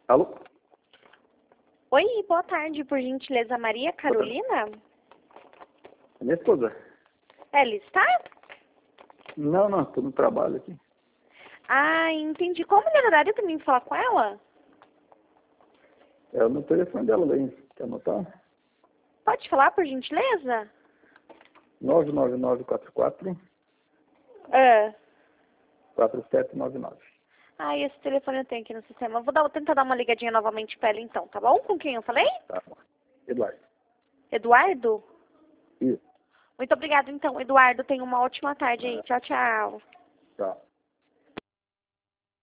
Alô? Oi, boa tarde, por gentileza, Maria Carolina? Minha esposa. Ela está? Não, estou no trabalho aqui. Ah, entendi. Qual o melhor horário para mim falar com ela? É no telefone dela aí. Quer anotar? Pode falar, por gentileza? 99944 Ah. 4799. Ah, esse telefone eu tenho aqui no sistema. Eu vou tentar dar uma ligadinha novamente para ela então, tá bom? Com quem eu falei? Tá bom. Eduardo. Eduardo? Isso. Muito obrigada então, Eduardo. Tenha uma ótima tarde aí. Tchau, tchau. Tá.